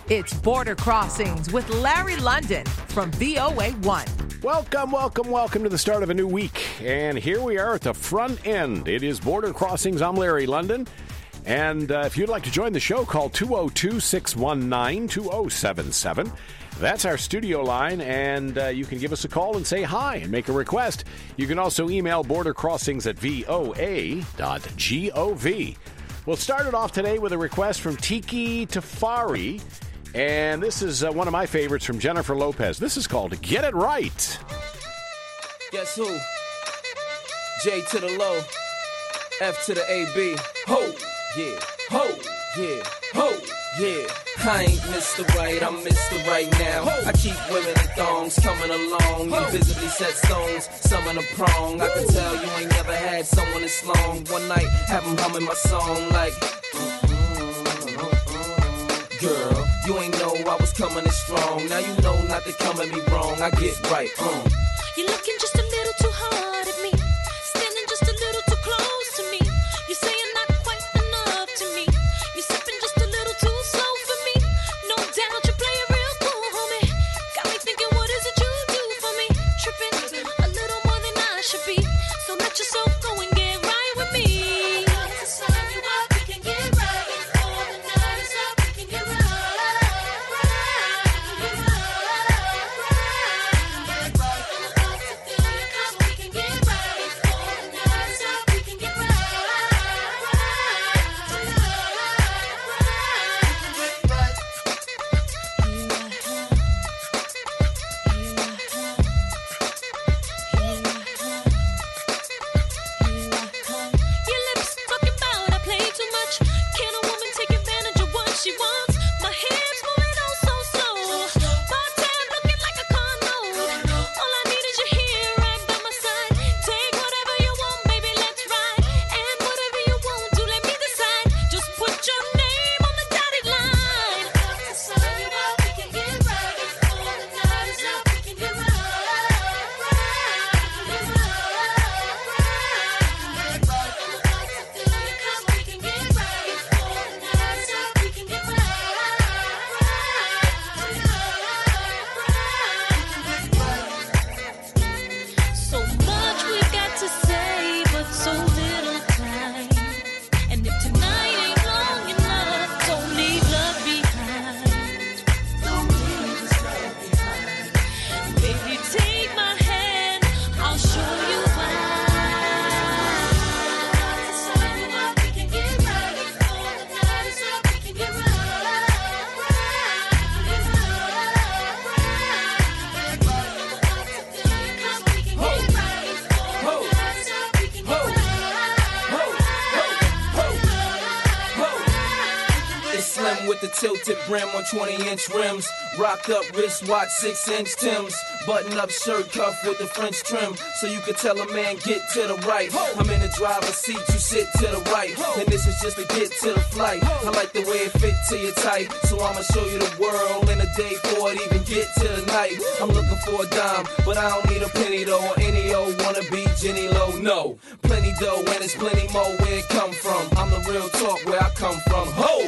It's Border Crossings with Larry London from VOA1. Welcome to the start of a new week. And here we are at the front end. It is Border Crossings. I'm Larry London. And if you'd like to join the show, call 202-619-2077. That's our studio line, and you can give us a call and say hi and make a request. You can also email bordercrossings@voa.gov. We'll start it off today with a request from Tiki Tafari, and this is one of my favorites from Jennifer Lopez. This is called Get It Right. Guess who? J to the low, F to the AB. Ho, yeah, ho, yeah, ho, yeah. I ain't Mr. Right, I'm Mr. Right now. I keep women in thongs coming along. You visibly set stones, some in a prong. I can tell you ain't never had someone this long. One night, have them humming my song like, girl, you ain't know I was coming in strong. Now you know not to come at me wrong. I get right, You're looking just a little too hard at me. Standing just a little too close to me. You say you're not quite enough to me. You're sipping just a little too slow for me. No doubt you play it real cool, homie. Got me thinking, what is it you do for me? Tripping a little more than I should be. So let yourself go and get right with me. To sign you up, we can get right. All the night is up, we can get right. Tilted brim on 20-inch rims, rocked up wristwatch, 6-inch Timbs, button-up shirt cuff with the French trim, so you can tell a man get to the right. I'm in the driver's seat, you sit to the right, and this is just to get to the flight. I like the way it fit to your type, so I'ma show you the world in a day for it, even get to the night. I'm looking for a dime, but I don't need a penny though, or any old wannabe Jenny Low. No, plenty dough, and it's plenty more where it come from. I'm the real talk where I come from. Ho!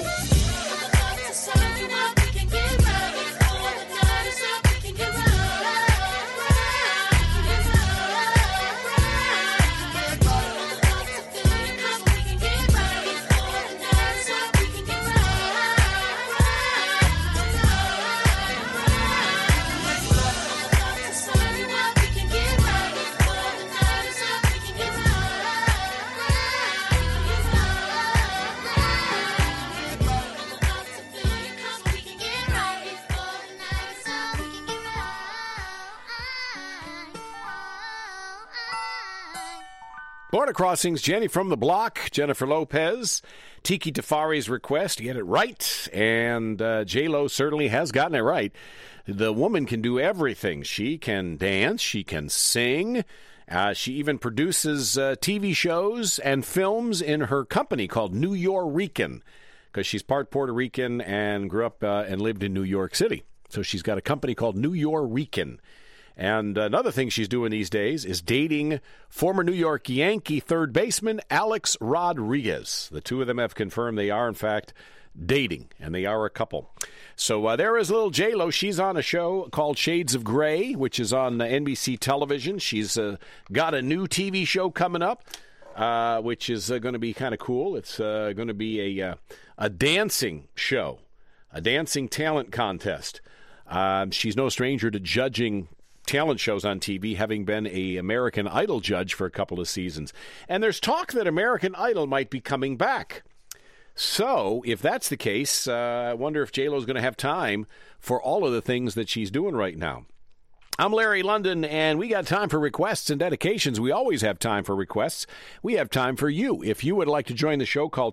Border Crossings, Jenny from the Block, Jennifer Lopez, Tiki Tafari's request, get it right, and J-Lo certainly has gotten it right. The woman can do everything. She can dance, she can sing, she even produces TV shows and films in her company called New York-Rican, because she's part Puerto Rican and grew up and lived in New York City. So she's got a company called New York-Rican. And another thing she's doing these days is dating former New York Yankee third baseman Alex Rodriguez. The two of them have confirmed they are, in fact, dating, and they are a couple. So there is little J-Lo. She's on a show called Shades of Grey, which is on NBC television. She's got a new TV show coming up, which is going to be kind of cool. It's going to be a dancing show, a dancing talent contest. She's no stranger to judging talent shows on TV, having been a American Idol judge for a couple of seasons. And there's talk that American Idol might be coming back. So, if that's the case, I wonder if J-Lo's going to have time for all of the things that she's doing right now. I'm Larry London, and we got time for requests and dedications. We always have time for requests. We have time for you. If you would like to join the show, call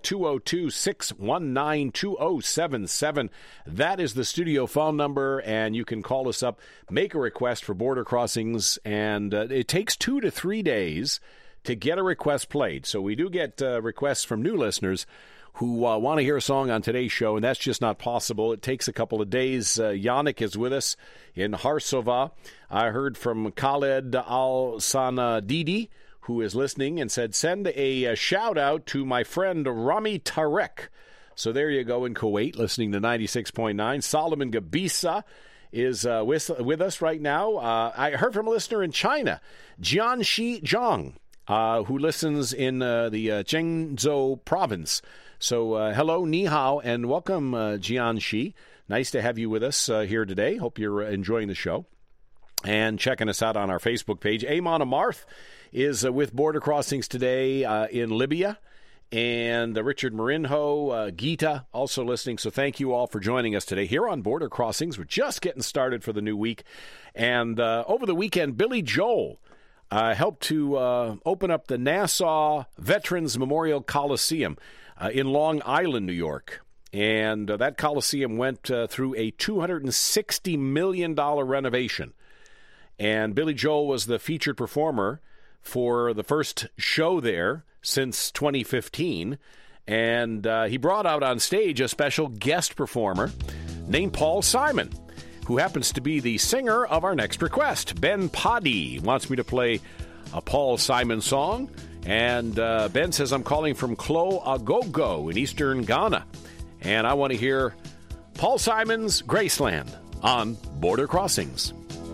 202-619-2077. That is the studio phone number, and you can call us up, make a request for Border Crossings, and it takes 2 to 3 days to get a request played. So we do get requests from new listeners who want to hear a song on today's show, and that's just not possible. It takes a couple of days. Yannick is with us in Harsova. I heard from Khaled Al-Sanadidi, who is listening, and said, send a shout-out to my friend Rami Tarek. So there you go in Kuwait, listening to 96.9. Solomon Gabisa is with us right now. I heard from a listener in China, Jianxi Zhang, who listens in the Zhengzhou province. So hello, ni hao, and welcome, Jianxi. Nice to have you with us here today. Hope you're enjoying the show and checking us out on our Facebook page. Amon Amarth is with Border Crossings today in Libya. And Richard Marinho, Gita, also listening. So thank you all for joining us today here on Border Crossings. We're just getting started for the new week. And over the weekend, Billy Joel helped to open up the Nassau Veterans Memorial Coliseum in Long Island, New York. And that Coliseum went through a $260 million renovation. And Billy Joel was the featured performer for the first show there since 2015. And he brought out on stage a special guest performer named Paul Simon, who happens to be the singer of our next request. Ben Paddy wants me to play a Paul Simon song. And Ben says, I'm calling from Klo Agogo in eastern Ghana. And I want to hear Paul Simon's Graceland on Border Crossings.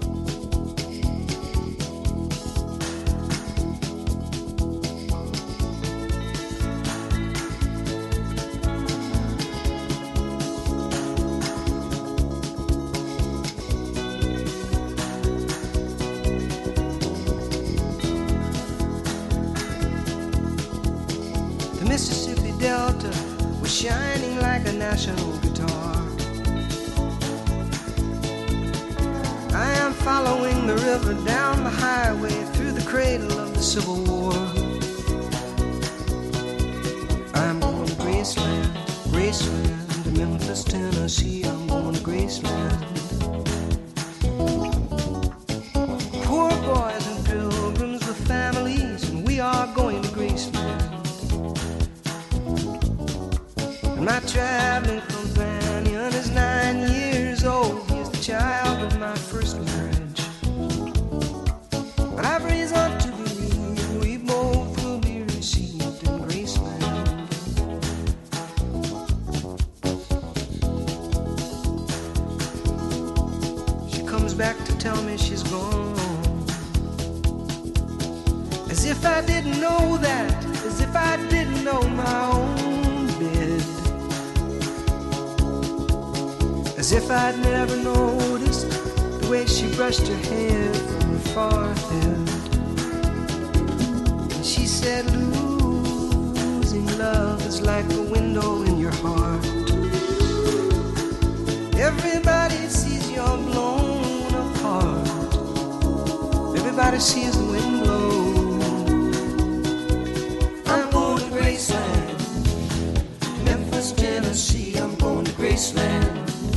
Mississippi Delta was shining like a national guitar. I am following the river down the highway through the cradle of the Civil War. I'm going to Graceland, Graceland, to Memphis, Tennessee. I'm going to Graceland. Poor boys and pilgrims with families, and we are going to Graceland. My traveling companion is 9 years old. He is the child of my first marriage. But I've reason to believe we both will be received in Graceland. She comes back to tell me she's gone. As if I didn't know that, as if I didn't know my own bed. As if I'd never noticed the way she brushed her hair from her forehead. And she said, losing love is like a window in your heart. Everybody sees you're blown apart. Everybody sees the wind blow. I'm going to Graceland, Memphis, Tennessee. I'm going to Graceland.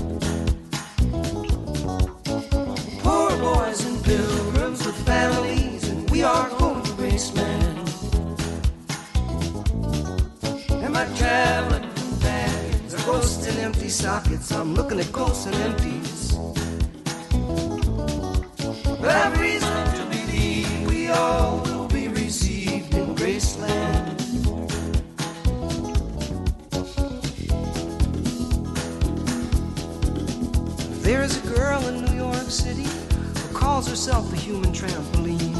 Boys and pilgrims with families, and we are going to Graceland. And my traveling companions are ghosts and empty sockets. I'm looking at ghosts and empties. But I've reason to believe we all will be received in Graceland. There is a girl in New York City who calls herself the human trampoline.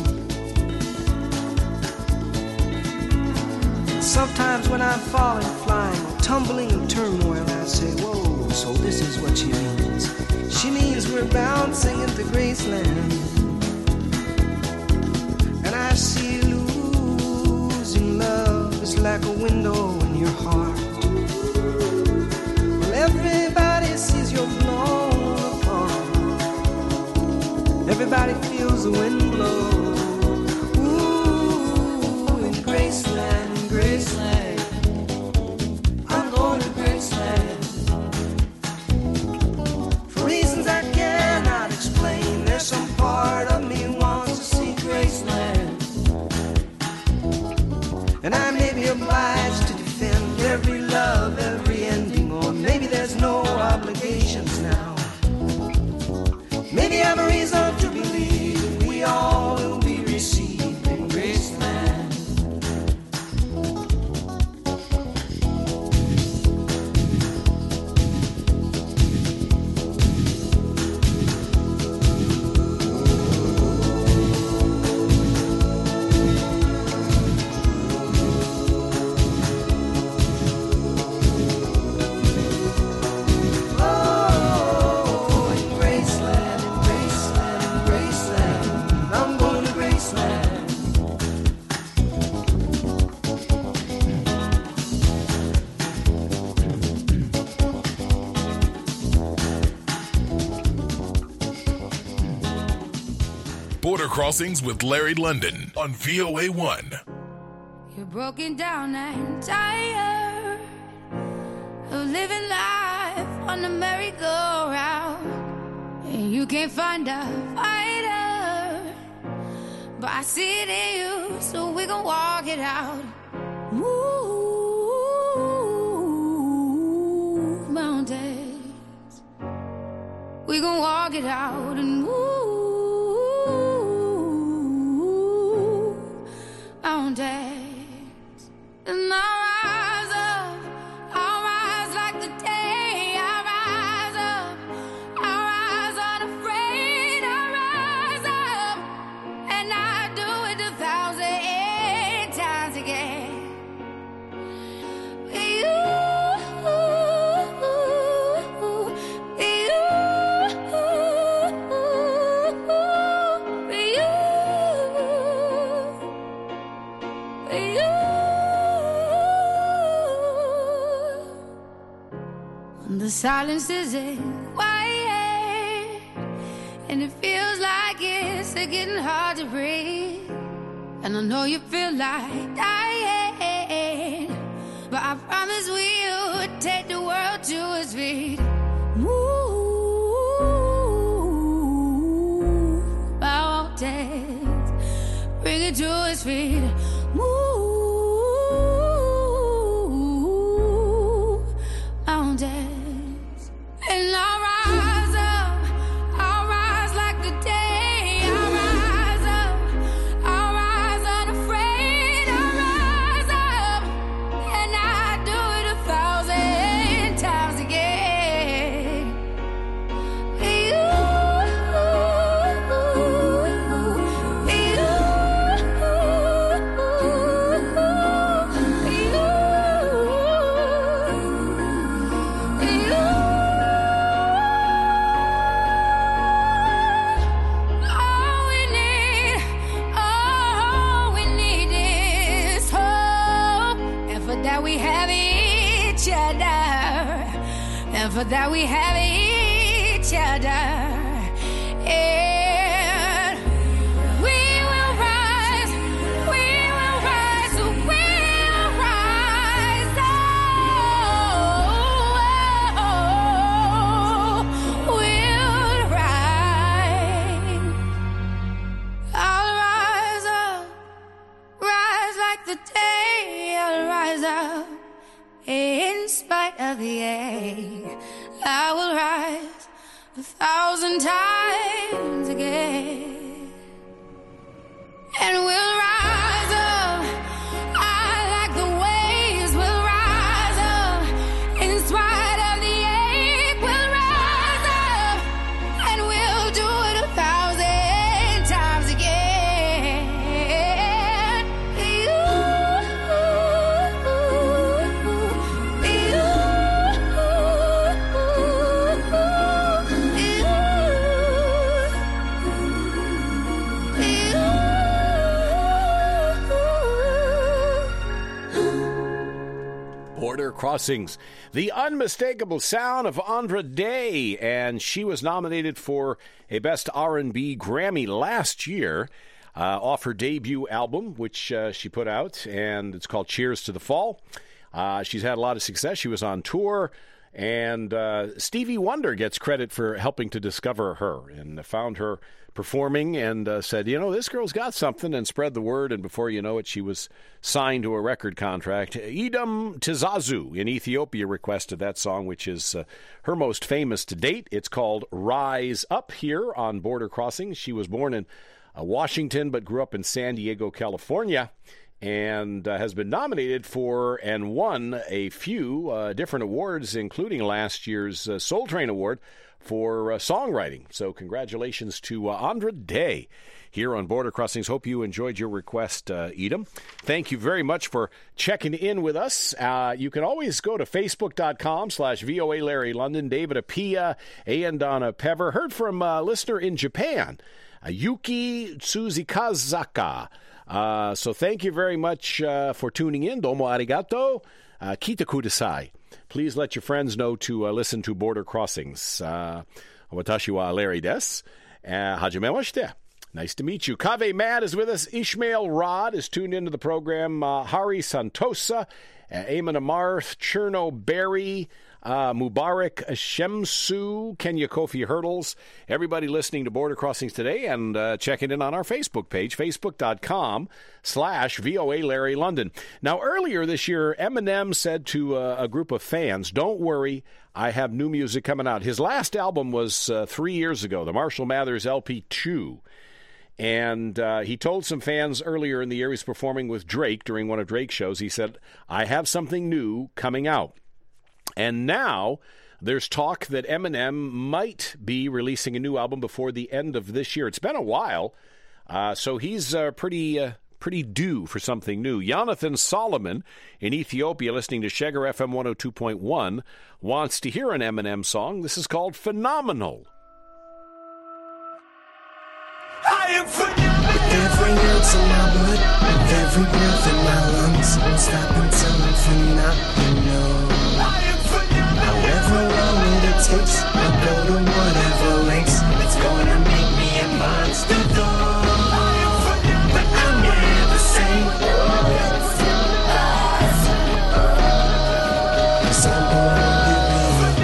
Sometimes when I'm falling, flying, or tumbling in turmoil, I say, whoa, so this is what she means. She means we're bouncing into Graceland. And I see losing love is like a window in your heart. Well, everybody sees you're blown apart. Everybody feels the wind blow. Ooh, in Graceland. Graceland, I'm going to Graceland. For reasons I cannot explain, there's some part of me wants to see Graceland. And I may be obliged to defend every love, every ending, or maybe there's no obligations now. Maybe I have a reason to believe we all will be received in Graceland. Border Crossings with Larry London on VOA1. You're broken down and tired of living life on the merry-go-round, and you can't find a fighter, but I see it in you, so we gon' walk it out. Move mountains, we gon' walk it out and move mountains. And I'll rise like the day. I'll rise up, I'll rise unafraid. I'll rise up, and I'll do it 1,000 times again. The silence isn't quiet, and it feels like it's getting hard to breathe. And I know you feel like dying, but I promise we'll take the world to its feet. Move mountains, bring it to its feet. Move mountains. And I'll rise up, I'll rise like the day. I'll rise up, I'll rise unafraid. I'll rise up, and I'll do it 1,000 times again. For that we have each other, and we will rise, we'll rise oh, we'll rise. I'll rise up, rise like the day. I'll rise up in spite of the ache. I will rise 1,000 times again. and we'll rise up. I like the waves, we'll rise up. In spite of the ache, we'll rise up, and we'll do it 1,000 times again. Border Crossings, the unmistakable sound of Andra Day, and she was nominated for a Best R&B Grammy last year off her debut album, which she put out, and it's called Cheers to the Fall. She's had a lot of success. She was on tour, and Stevie Wonder gets credit for helping to discover her and found her performing and said, you know, this girl's got something, and spread the word, and before you know it, she was signed to a record contract. Edom Tizazu in Ethiopia requested that song, which is her most famous to date. It's called Rise Up here on Border Crossings. She was born in Washington but grew up in San Diego, California, and has been nominated for and won a few different awards, including last year's Soul Train Award for songwriting. So congratulations to Andra Day here on Border Crossings. Hope you enjoyed your request, Edom. Thank you very much for checking in with us. You can always go to facebook.com/VOA Larry London. David Apia and Donna Pever. Heard from a listener in Japan, Yuki Tsuzikazaka. So thank you very much for tuning in. Domo arigato. Kita kudasai. Please let your friends know to listen to Border Crossings. Watashi wa Larry desu. Hajimemashite. Nice to meet you. Kave Mad is with us. Ishmael Rod is tuned into the program. Hari Santosa, Eamon Amarth, Cherno Berry, Mubarak Shemsu, Kenya Kofi Hurdles, everybody listening to Border Crossings today and checking in on our Facebook page, facebook.com/VOA Larry London. Now, earlier this year, Eminem said to a group of fans, don't worry, I have new music coming out. His last album was 3 years ago, the Marshall Mathers LP2. And he told some fans earlier in the year, he was performing with Drake during one of Drake's shows. He said, I have something new coming out. And now there's talk that Eminem might be releasing a new album before the end of this year. It's been a while, so he's pretty due for something new. Jonathan Solomon in Ethiopia, listening to Sheger FM 102.1, wants to hear an Eminem song. This is called Phenomenal. I am phenomenal. With every ounce of my blood, with every breath in my lungs, won't stop until I'm phenomenal. However long it takes, I'll go to whatever lengths. It's gonna make me a monster though. But I'm never sane. 'Cause I'm born to be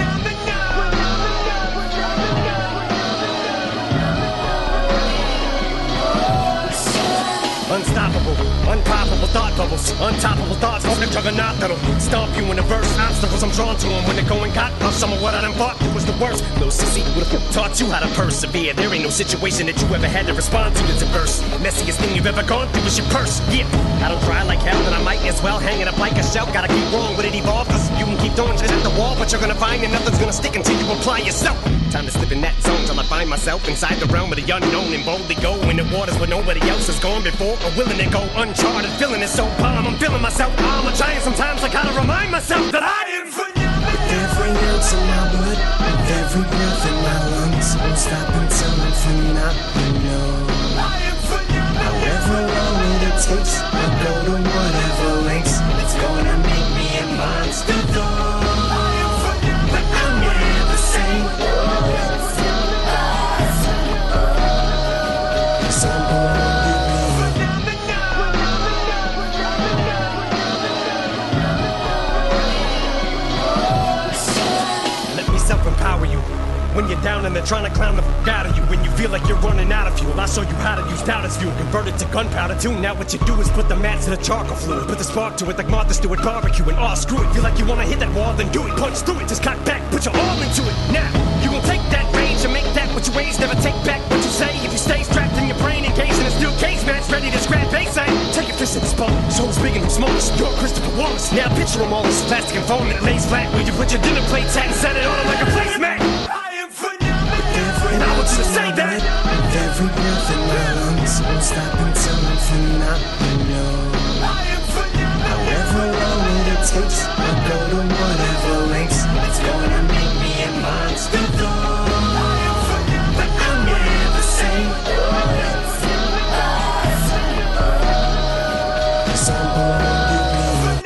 unstoppable, unpoppable thought bubbles, untoppable thoughts, like a juggernaut that'll stomp you in the verse. Obstacles I'm drawn to them when they're going got. Some of what I done fought was the worst. No sissy would've taught you how to persevere. There ain't no situation that you ever had to respond to that's adverse. Messiest thing you've ever gone through is your purse. Yeah, I don't try like hell, and I might as well hang it up like a shell. Gotta keep wrong, but it evolved. Cause you can keep throwing shit at the wall, but you're gonna find that nothing's gonna stick until you apply yourself. Time to slip in that zone till I find myself inside the realm of the unknown and boldly go in the waters where nobody else has gone before or willing to go uncharted. Feeling it so calm, I'm feeling myself. I'm trying sometimes I gotta remind myself that I am phenomenal. With every ounce of my blood, with every breath in my lungs, won't stop until I'm phenomenal. I am phenomenal. However long it takes, I'll go to whatever lengths. It's gonna make me a monster though. But I'm never sane. 'Cause I'm born to be. Let me self-empower you. When you're down and they're trying to clown the f*** out of you. When you feel like you're running out of fuel, I show you how to use doubt as fuel. Convert it to gunpowder too. Now what you do is put the match to the charcoal fluid. Put the spark to it like Martha Stewart barbecue. And screw it. Feel like you wanna hit that wall, then do it. Punch through it, just cock back, put your all into it. Now, you gon' take that range and make that what you raise. Never take back what you say. If you stay strapped in your brain, engaged in a steel cage match, ready to scrap smallest. You're Christopher Wallace. Now picture them all as plastic and foam that lays flat where you put your dinner plates at and set it on them like a placemat. I am phenomenal. And I want you to say that. With every breath in my lungs, won't stop until I'm phenomenal. I am phenomenal. However long it takes, I'll go to whatever lengths. It's gonna make me a monster though. But I'm never same. So I'm born to be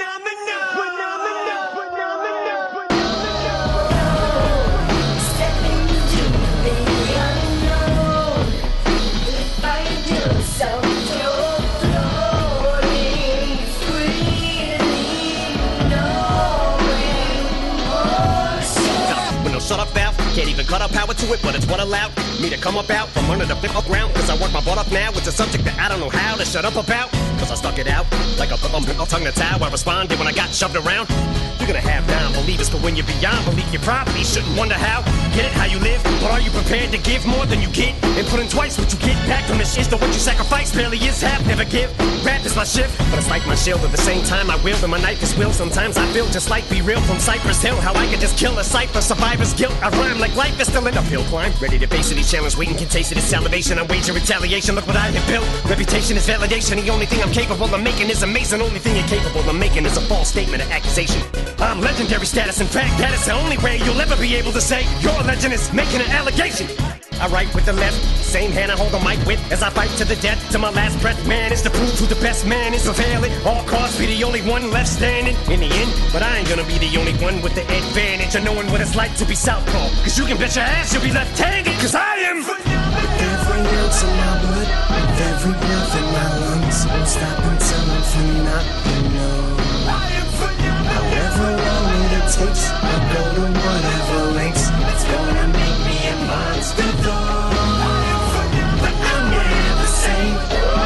Stepping into the unknown. If I do so, you're floating freely, knowing more. With no shut up valve, can't even cut up power to it, but it's what allowed me to come up out from under the flip up ground. Cause I work my butt up now. It's a subject that I don't know how to shut up about. Cause I stuck it out like a tongue to towel. I responded when I got shoved around. You're gonna have non-believers, but when you're beyond belief, you probably shouldn't wonder how. Get it how you live, but are you prepared to give more than you get? And put in twice what you get back from this is to what you sacrifice. Barely is half, never give. Rap is my shift, but it's like my shield. At the same time, I wield and my knife is will. Sometimes I feel just like Be Real from Cypress Hill. How I could just kill a cipher, survivor's guilt. I rhyme like life is still an uphill climb. Ready to face any challenge, waiting can taste it. It's salivation, I'm waging retaliation. Look what I have built. Reputation is validation. The only thing I'm capable of making is amazing. Only thing you're capable of making is a false statement, an accusation. I'm legendary status. In fact, that is the only way you'll ever be able to say your legend is making an allegation. I write with the left, same hand I hold the mic with as I fight to the death, to my last breath. Man, is to prove who the best man is. Prevail at all costs, be the only one left standing in the end. But I ain't gonna be the only one with the advantage of knowing what it's like to be southpaw. Cause you can bet your ass you'll be left-handed. Cause I am with every ounce in my blood, with every breath in my lungs, won't stop until I'm phenomenal. However long it takes, I'll go to whatever lengths. It's gonna make me a monster though. But I'm never same.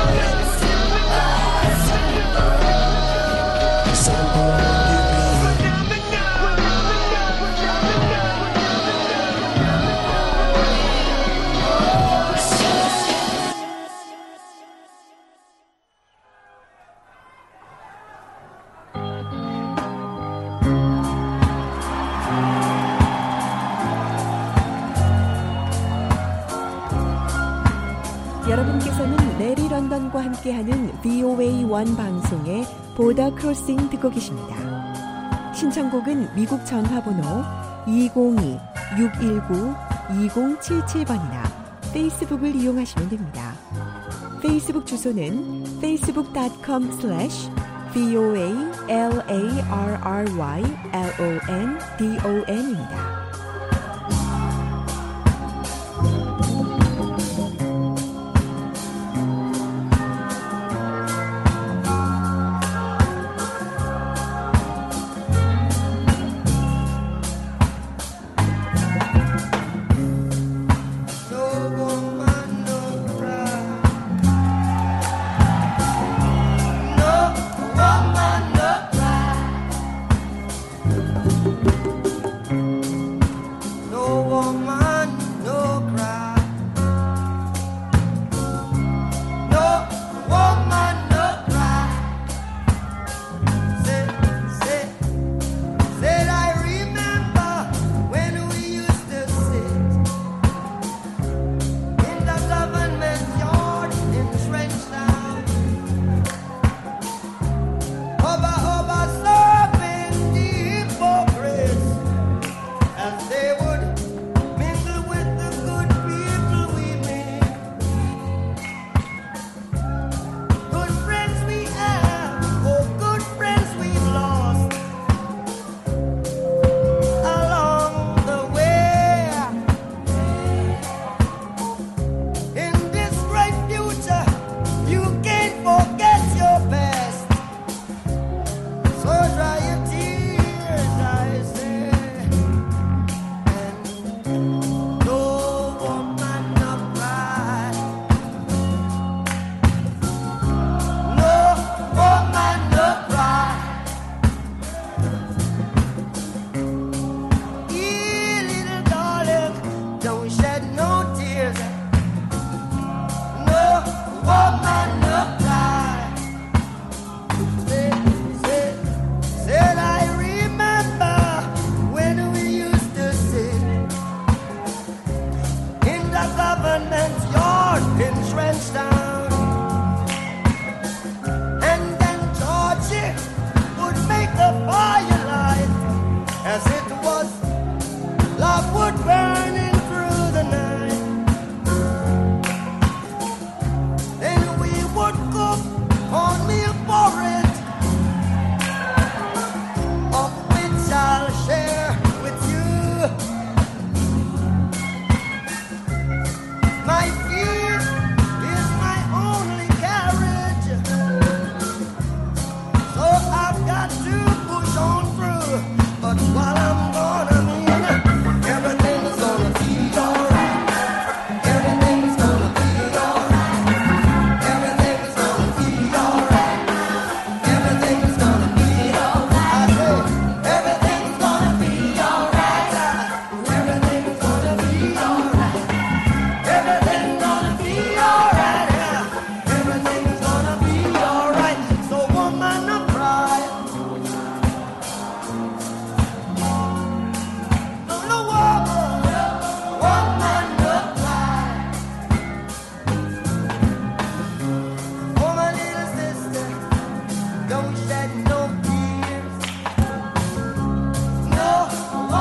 So I'm born to be. 여러분께서는 레리 런던과 함께하는 VOA1 방송의 보더 크로싱 듣고 계십니다. 신청곡은 미국 전화번호 202-619-2077번이나 페이스북을 이용하시면 됩니다. 페이스북 주소는 facebook.com/VOALARRYLONDON입니다.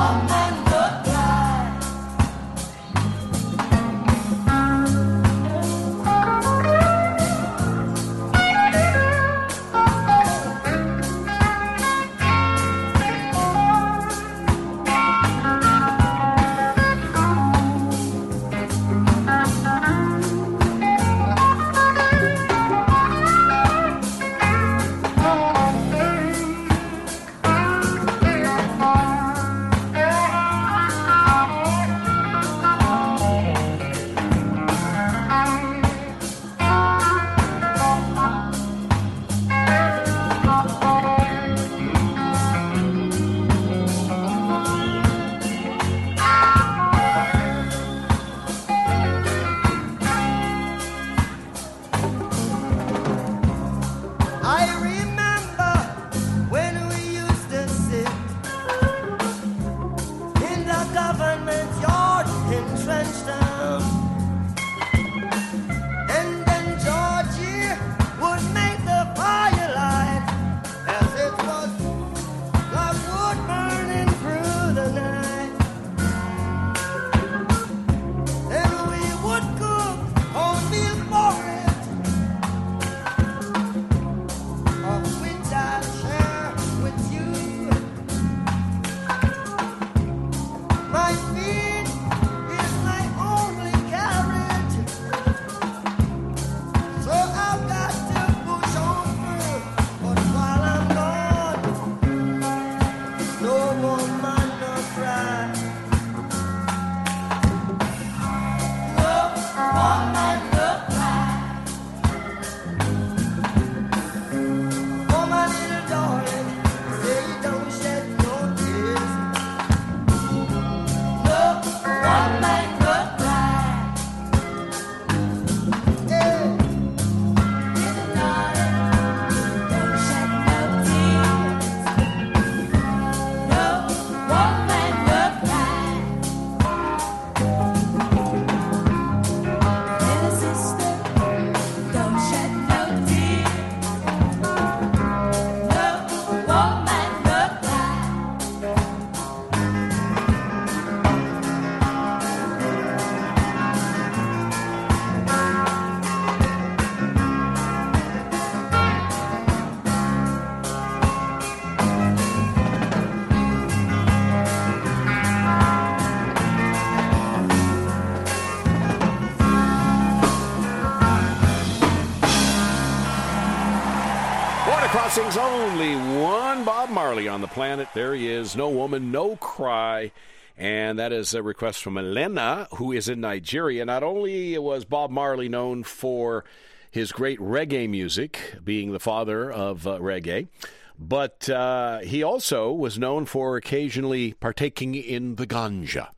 Crossing's only one Bob Marley on the planet. There he is, No Woman, No Cry. And that is a request from Elena, who is in Nigeria. Not only was Bob Marley known for his great reggae music, being the father of reggae, but he also was known for occasionally partaking in the ganja.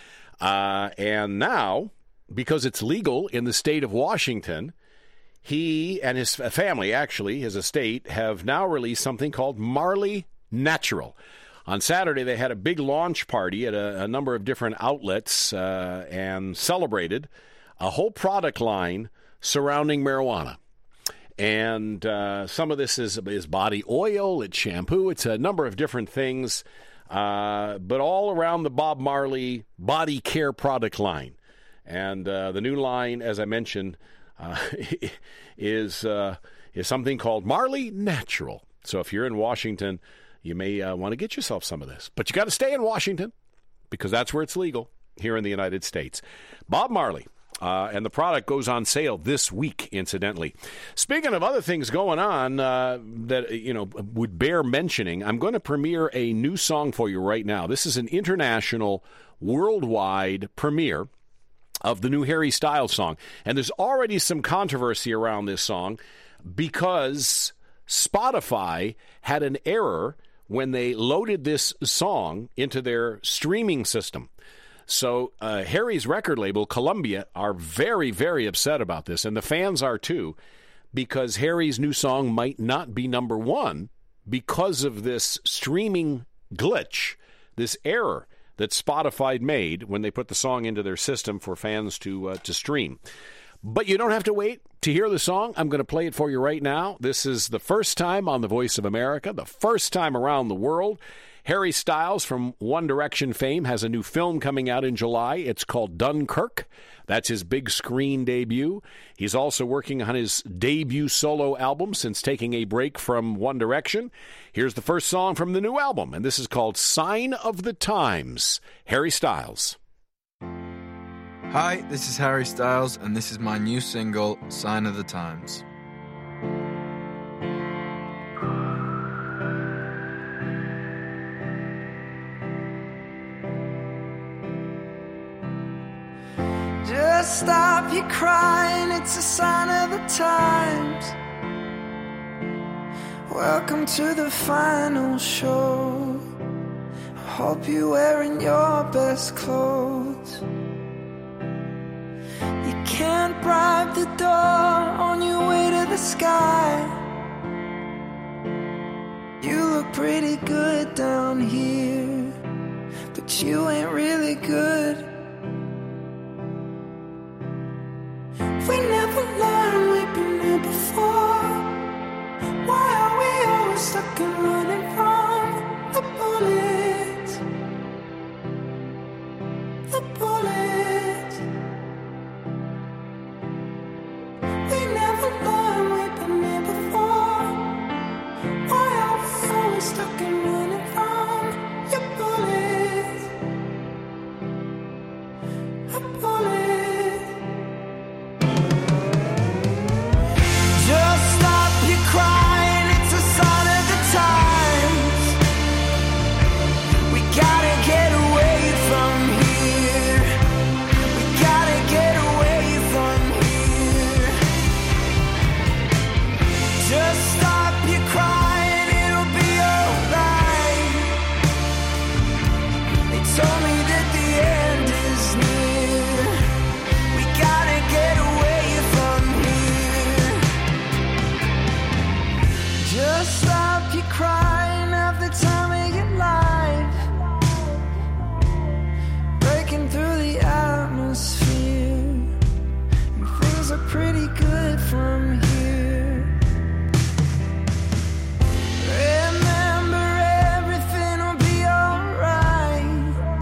And now, because it's legal in the state of Washington, he and his family, actually, his estate, have now released something called Marley Natural. On Saturday, they had a big launch party at a number of different outlets and celebrated a whole product line surrounding marijuana. And some of this is body oil, it's shampoo, it's a number of different things, but all around the Bob Marley body care product line. And the new line, as I mentioned, is something called Marley Natural. So if you're in Washington, you may want to get yourself some of this. But you got to stay in Washington because that's where it's legal here in the United States. Bob Marley. And the product goes on sale this week, incidentally. Speaking of other things going on that, would bear mentioning, I'm going to premiere a new song for you right now. This is an international, worldwide premiere of the new Harry Styles song. And there's already some controversy around this song because Spotify had an error when they loaded this song into their streaming system. So Harry's record label, Columbia, are very, very upset about this, and the fans are too, because Harry's new song might not be number one because of this streaming glitch, this error that Spotify made when they put the song into their system for fans to stream. But you don't have to wait to hear the song. I'm going to play it for you right now. This is the first time on The Voice of America, the first time around the world. Harry Styles from One Direction fame has a new film coming out in July. It's called Dunkirk. That's his big screen debut. He's also working on his debut solo album since taking a break from One Direction. Here's the first song from the new album, and this is called Sign of the Times. Harry Styles. Hi, this is Harry Styles, and this is my new single, Sign of the Times. Just stop your crying, it's a sign of the times. Welcome to the final show. I hope you're wearing your best clothes. You can't bribe the door on your way to the sky. You look pretty good down here, but you ain't really good. We never learned, we've been here before. Why are we always stuck and running from the bullets? The bullets. We never learned, we've been here before. Why are we always stuck and running from your bullets? The bullets. Just stop your crying, it's a sign of the times. We gotta get away from here. We gotta get away from here. Just stop your crying, it'll be alright. They told me that the end is near. We gotta get away from here. Just stop your crying, have the time of your life. Breaking through the atmosphere, and things are pretty good from here. Remember, everything will be alright.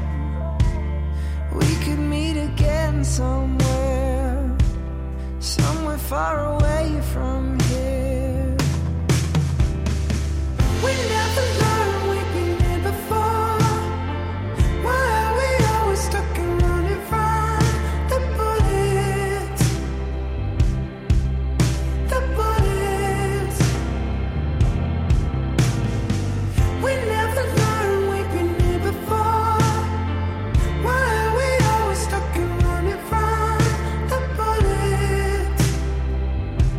We could meet again somewhere, somewhere far away from here. We never learned, we've been here before. Why are we always stuck and running from the bullets? The bullets. We never learned, we've been here before. Why are we always stuck and running from the bullets?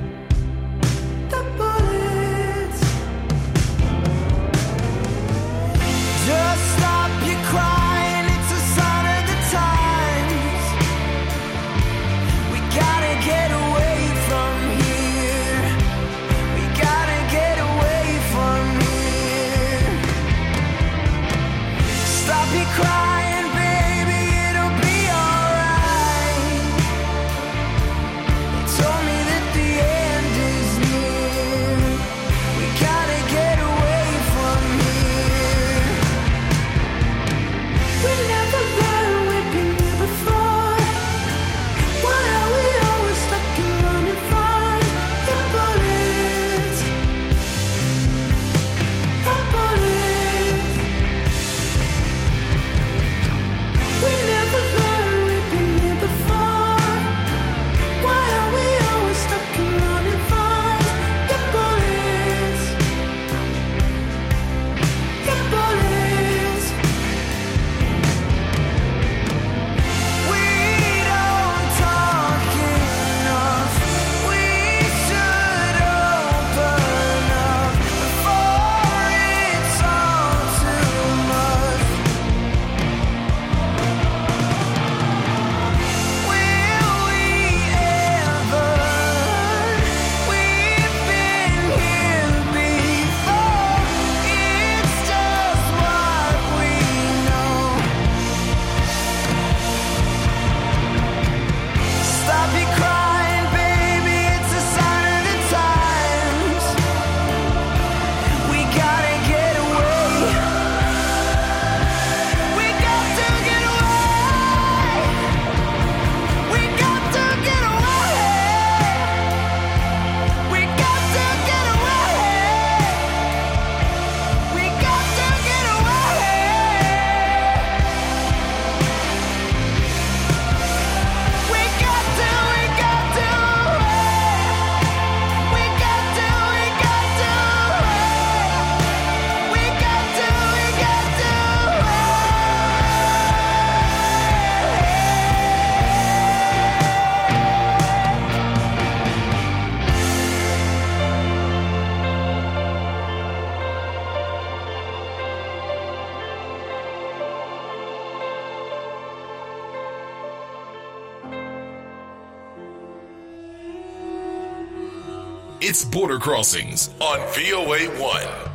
It's Border Crossings on VOA1.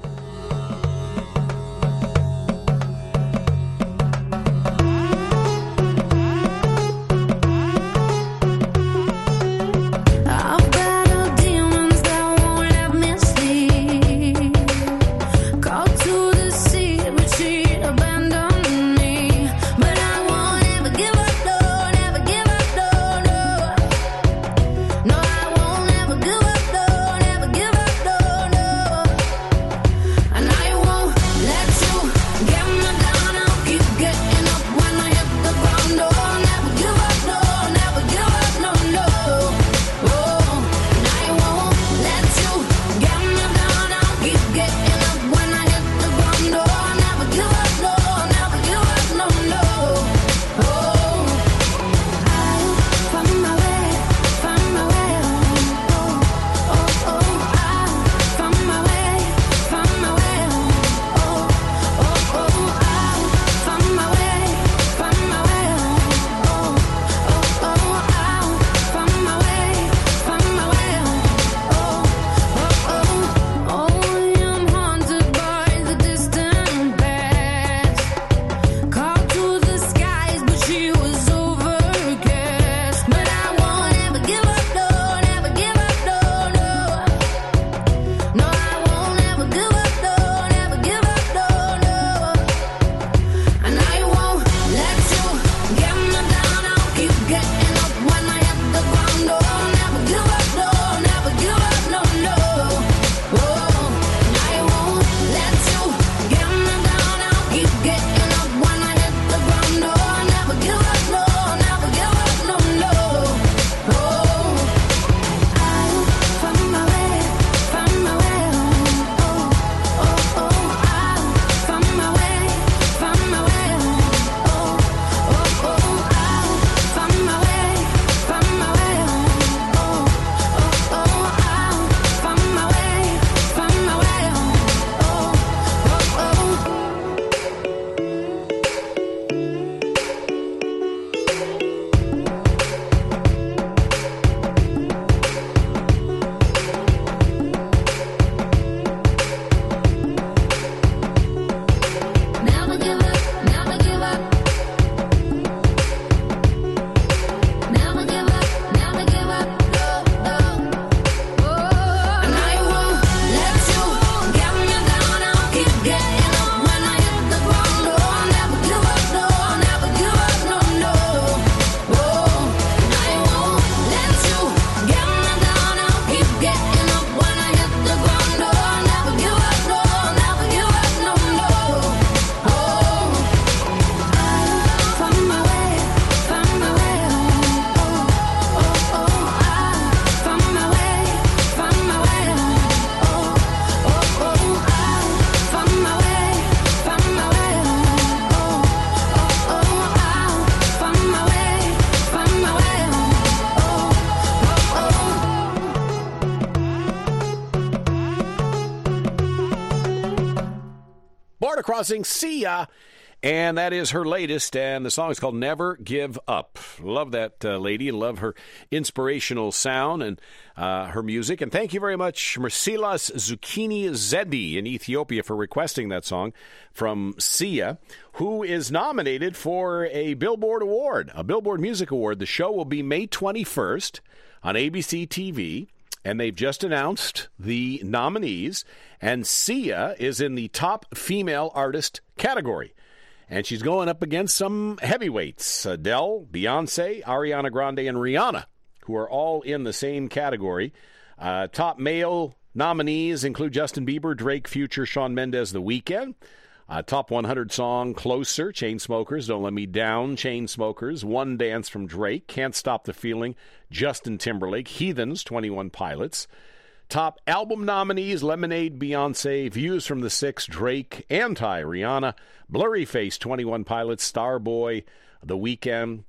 Border Crossing, Sia, and that is her latest, and the song is called Never Give Up. Love that lady, love her inspirational sound and her music, and thank you very much, Mercilas Zucchini Zedi in Ethiopia, for requesting that song from Sia, who is nominated for a Billboard Award, a Billboard Music Award. The show will be May 21st on ABC TV. And they've just announced the nominees, and Sia is in the top female artist category. And she's going up against some heavyweights, Adele, Beyonce, Ariana Grande, and Rihanna, who are all in the same category. Top male nominees include Justin Bieber, Drake, Future, Shawn Mendes, The Weeknd. Top 100 song, Closer, Chainsmokers, Don't Let Me Down, Chainsmokers, One Dance from Drake, Can't Stop the Feeling, Justin Timberlake, Heathens, 21 Pilots. Top album nominees, Lemonade, Beyonce, Views from the Six, Drake, Anti, Rihanna, Blurry Face, 21 Pilots, Starboy, The Weeknd.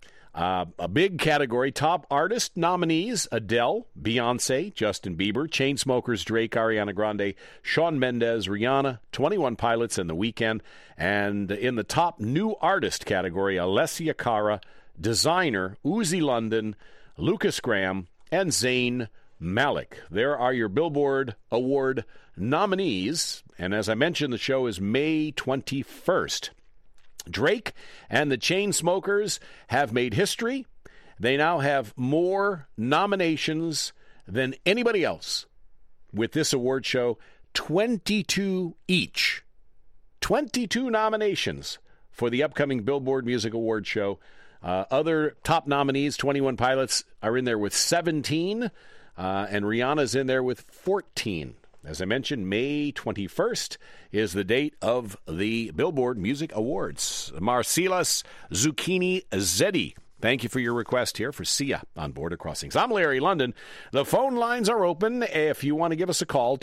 A big category, top artist nominees, Adele, Beyonce, Justin Bieber, Chainsmokers, Drake, Ariana Grande, Shawn Mendes, Rihanna, 21 Pilots, and The Weeknd. And in the top new artist category, Alessia Cara, Designer, Uzi London, Lucas Graham, and Zayn Malik. There are your Billboard Award nominees. And as I mentioned, the show is May 21st. Drake and the Chainsmokers have made history. They now have more nominations than anybody else with this award show, 22 each. 22 nominations for the upcoming Billboard Music Award show. Other top nominees, 21 Pilots, are in there with 17, and Rihanna's in there with 14. As I mentioned, May 21st is the date of the Billboard Music Awards. Marcellus Zucchini Zeddy, thank you for your request here for Sia on Border Crossings. I'm Larry London. The phone lines are open if you want to give us a call,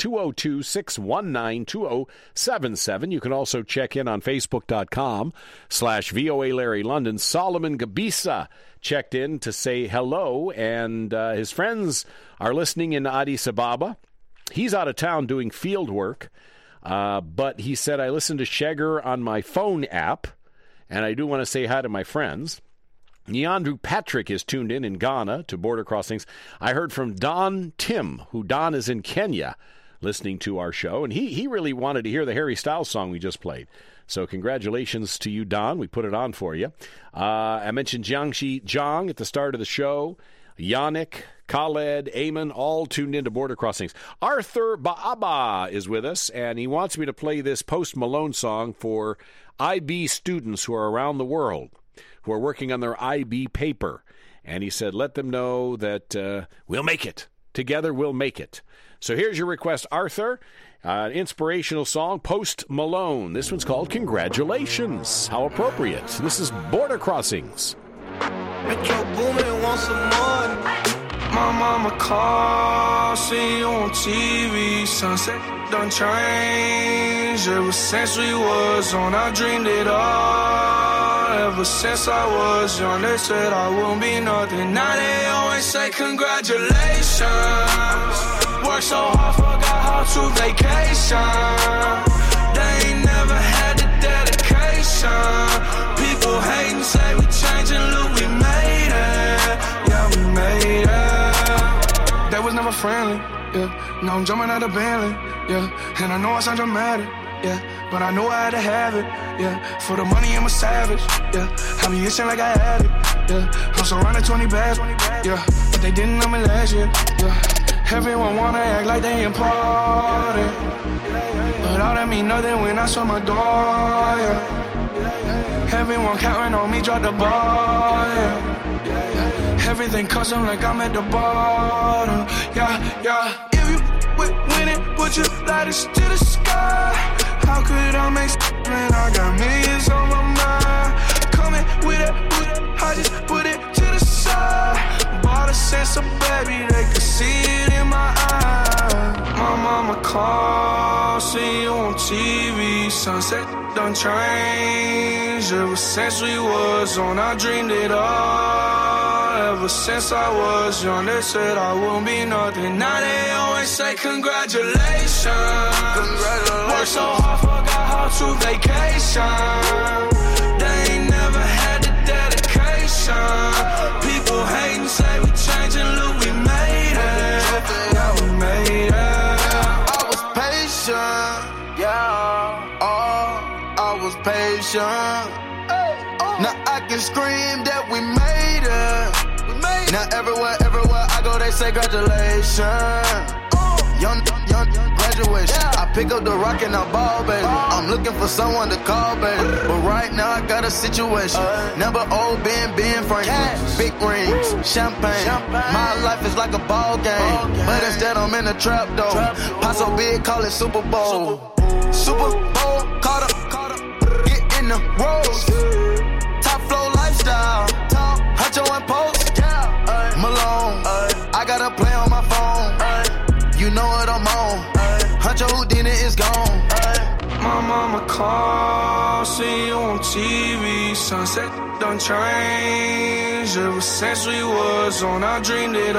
202-619-2077. You can also check in on Facebook.com/VOA Larry London. Solomon Gabisa checked in to say hello, and his friends are listening in Addis Ababa. He's out of town doing field work, but he said, I listened to Shagger on my phone app, and I do want to say hi to my friends. Neandru Patrick is tuned in Ghana to Border Crossings. I heard from Don Tim, who Don is in Kenya, listening to our show, and he really wanted to hear the Harry Styles song we just played. So congratulations to you, Don. We put it on for you. I mentioned Jiangxi Zhang at the start of the show. Yannick, Khaled, Eamon, all tuned into Border Crossings. Arthur Baaba is with us, and he wants me to play this Post Malone song for IB students who are around the world, who are working on their IB paper. And he said, let them know that we'll make it. Together we'll make it. So here's your request, Arthur. Inspirational song, Post Malone. This one's called Congratulations. How appropriate. This is Border Crossings. Metro Boomin want some more. My mama called, see you on TV. Sunset done changed. Ever since we was on, I dreamed it all. Ever since I was young, they said I wouldn't be nothing. Now they always say congratulations. Worked so hard, forgot how to vacation. They ain't never had the dedication. People hating, say we changing, look, we made it. Yeah, we made it. That was never friendly, yeah. Now I'm jumping out of Bentley, yeah. And I know I sound dramatic, yeah. But I know I had to have it, yeah. For the money, I'm a savage, yeah. I be itching like I had it, yeah. I'm surrounded 20 bags, yeah. But they didn't know me last year, yeah. Everyone wanna act like they important, but all that mean nothing when I saw my door, yeah. Everyone counting on me, drop the ball, yeah. Everything custom like I'm at the bottom, yeah, yeah. If you winning, put your lighters to the sky. How could I make when I got millions on my mind? Coming with it, I just put it to the side. Bought a sense of baby, they could see it in my eyes. My mama called, see you on TV. Sunset done changed. Ever since we was on, I dreamed it all. Ever since I was young, they said I wouldn't be nothing. Now they always say congratulations. Worked so hard, forgot how to vacation. They ain't never had the dedication. People hating, say we changing, look, we made it. Yeah, we made it. I was patient, yeah. Oh, I was patient. Now I can scream that we made it. Now everywhere I go, they say congratulations. Young graduation. I pick up the rock and I ball, baby. I'm looking for someone to call, baby. But right now I got a situation. Never old Ben Franklin. Big rings, champagne. My life is like a ball game. But instead I'm in a trap, though. Pot so big, call it Super Bowl. Super Bowl, caught up. Get in the rolls. Top flow lifestyle. Huncho and Post. Malone. I got a play on my phone. You know what I'm on. Huncho Houdini is gone. My mama called, see you on TV. Sunset done changed. Ever since we was on, I dreamed it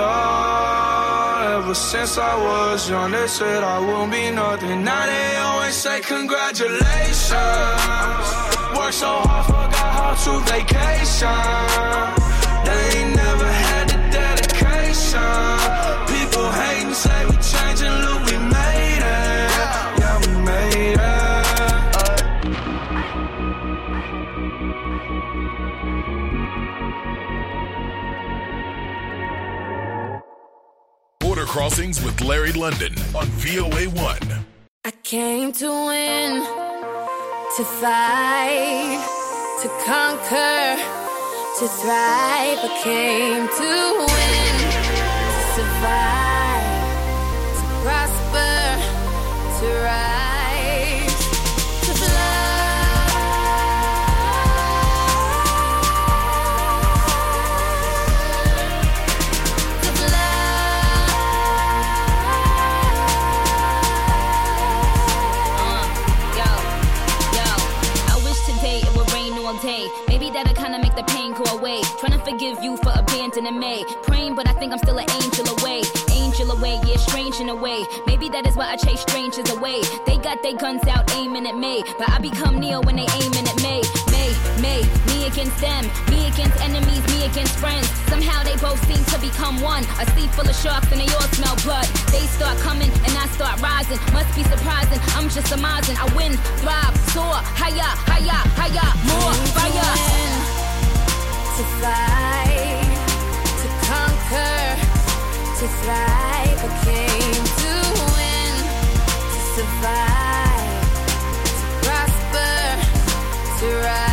all. Ever since I was young, they said I wouldn't be nothing. Now they always say congratulations. Worked so hard, forgot how to vacation. They ain't never had the dedication. People hate. say we changing, look, we made it. Yeah, we made it. Border Crossings with Larry London on VOA1. I came to win, to fight, to conquer, to thrive. I came to win, to survive, to prosper, to rise, to fly. Day. Maybe that'll kinda make the pain go away. Trying to forgive you for abandoning me. Praying, but I think I'm still an angel away. Angel away, yeah, strange in a way. Maybe that is why I chase strangers away. They got their guns out aiming at me, but I become Neo when they aiming at me. Me against them, me against enemies, me against friends. Somehow they both seem to become one. A sea full of sharks and they all smell blood. They start coming and I start rising. Must be surprising, I'm just surmising. I win, thrive, soar, higher, higher, higher, more fire. To fight, to conquer, to thrive. I came to win, to survive, to prosper, to rise.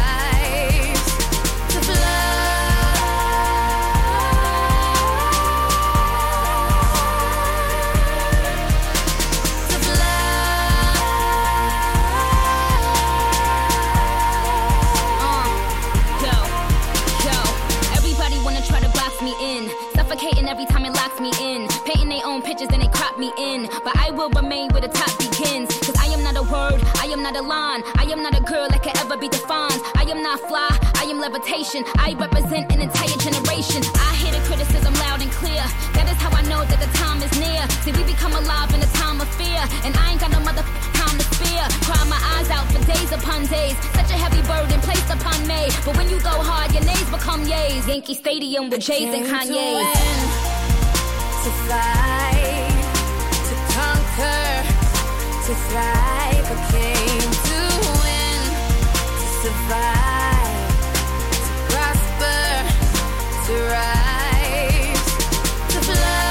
Every time it locks me in, painting their own pictures and they crop me in. But I will remain where the top begins. Cause I am not a word, I am not a line. I am not a girl that can ever be defined. I am not fly, I am levitation. I represent an entire generation. I hear the criticism loud and clear. That is how I know that the time is near. See, we become alive in a time of fear. And I ain't got no mother time to spare. Cry my eyes out for days upon days. Such a heavy burden placed upon me. But when you go hard, your nays become yays. Yankee Stadium with Jays and Kanye's. To fight, to conquer, to thrive. I came to win, to survive, to prosper, to rise, to fly.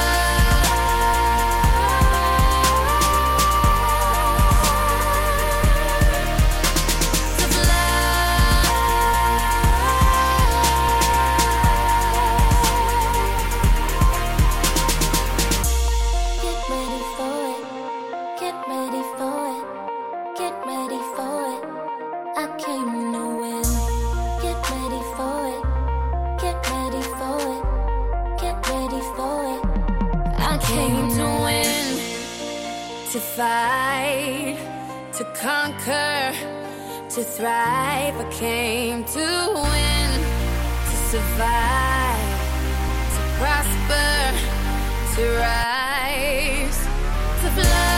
To fight, to conquer, to thrive. I came to win, to survive, to prosper, to rise, to fly.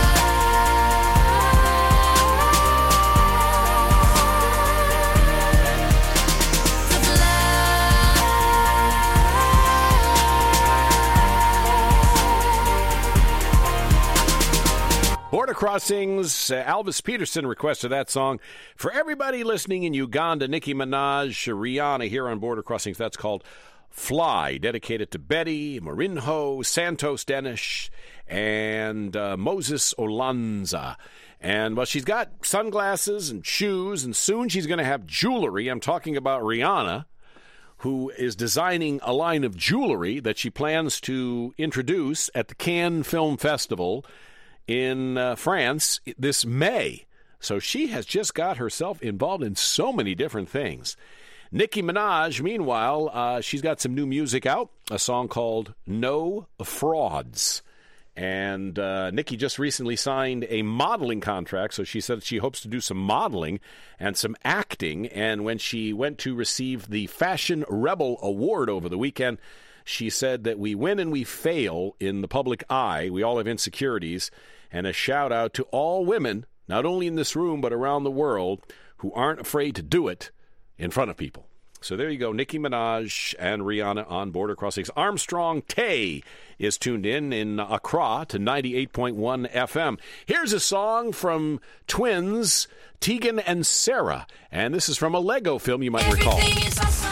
Border Crossings, Elvis Peterson requested that song. For everybody listening in Uganda, Nicki Minaj, Rihanna here on Border Crossings, that's called Fly, dedicated to Betty, Marinho, Santos Dennis, and Moses Olanza. And, well, she's got sunglasses and shoes, and soon she's going to have jewelry. I'm talking about Rihanna, who is designing a line of jewelry that she plans to introduce at the Cannes Film Festival in France this May. So she has just got herself involved in so many different things. Nicki Minaj, meanwhile, she's got some new music out, a song called No Frauds. And Nicki just recently signed a modeling contract, so she said she hopes to do some modeling and some acting. And when she went to receive the Fashion Rebel Award over the weekend, she said that we win and we fail in the public eye. We all have insecurities. And a shout out to all women, not only in this room but around the world, who aren't afraid to do it in front of people. So there you go. Nicki Minaj and Rihanna on Border Crossings. Armstrong Tay is tuned in Accra to 98.1 FM. Here's a song from twins Tegan and Sarah. And this is from a Lego film you might recall. Everything is awesome.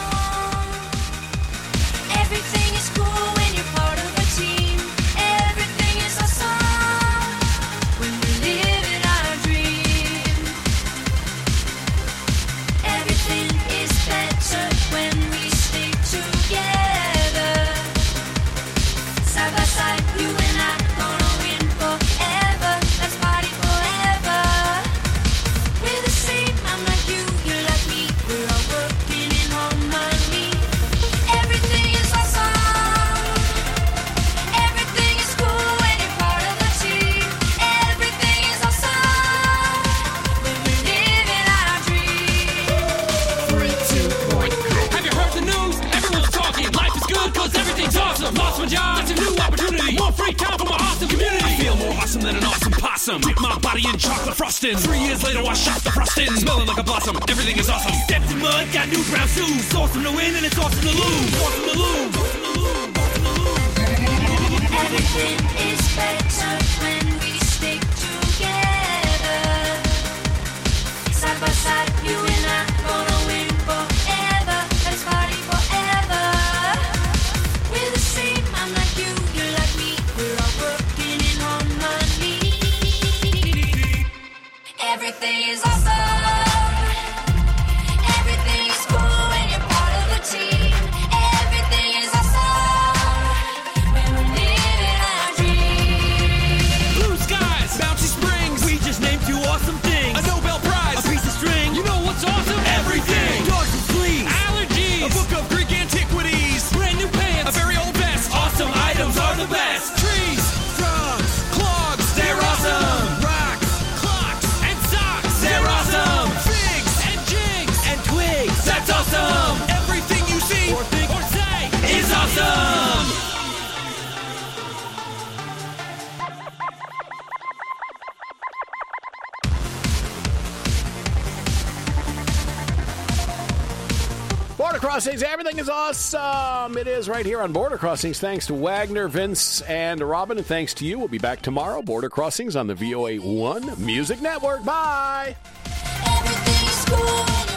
Everything is cool when you're part of a team. Everything is awesome when we're living our dream. Everything is better when we stick together. Side by side, you and I gonna win forever. Let's party forever. We're the same, I'm like you, you're like me. We're all working in harmony. Everything is awesome. Everything is cool when you're part of a team. Everything is awesome when we're living our dream. 3, 2, 1, go. Have you heard the news? Everyone's talking. Life is good cause everything's awesome. Lost my job, it's a new opportunity. More free time for my awesome community. I feel more awesome than an awesome possum. Dip my body in chocolate frosting. 3 years later, I shot the frosting. Smelling like a blossom. Everything is awesome. Stepped in mud, got new brown shoes. Awesome to win and it's awesome to lose. Awesome to lose. Everything is better when we stick together. Side by side, you and I gonna win forever. Let's party forever. We're the same, I'm like you, you're like me. We're all working in harmony. Everything is awesome. Everything is cool when you're part of a team. Everything is awesome when we're living our dream. Blue skies, bouncy springs. We just named 2 awesome things. A Nobel Prize, a piece of string. You know what's awesome? Everything. Dogs and fleas, allergies, a book of Greek antiquities, brand new pants, a very old vest. Awesome items are the best. Trees, frogs, clogs, they're awesome. Rocks, clocks, and socks, they're awesome. Figs and jigs and twigs, that's awesome. Everything you see or think or say is awesome. Border Crossings, everything is awesome. It is right here on Border Crossings. Thanks to Wagner, Vince, and Robin, and thanks to you. We'll be back tomorrow. Border Crossings on the VOA1 Music Network. Bye. Everything is cool when you're